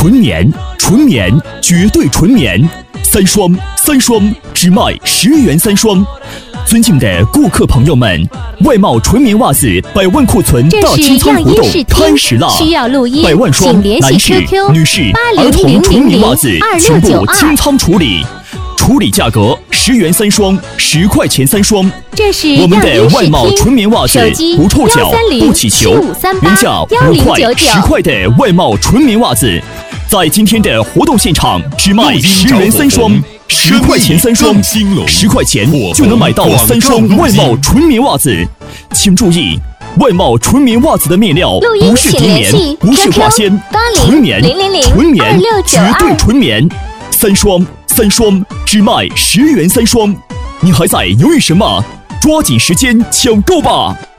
纯棉，纯棉，绝对纯棉，三双，只卖10元3双。尊敬的顾客朋友们，外贸纯棉袜子100万库存大清仓活动开始啦！ 需要录音 100万双男士、女士、儿童纯棉袜子全部清仓处理，处理价格10元3双，10块钱3双。 这是我们的外贸纯棉袜子，不臭脚，不起球，原价5块、10块的外贸纯棉袜子，在今天的活动现场只卖10元3双。10块钱3双，10块钱就能买到3双外贸纯棉袜子。请注意，外贸纯棉袜子的面料不是低棉，不是化纤，纯棉，纯棉，绝对纯棉。三双只卖10元3双。你还在犹豫什么？抓紧时间抢购吧！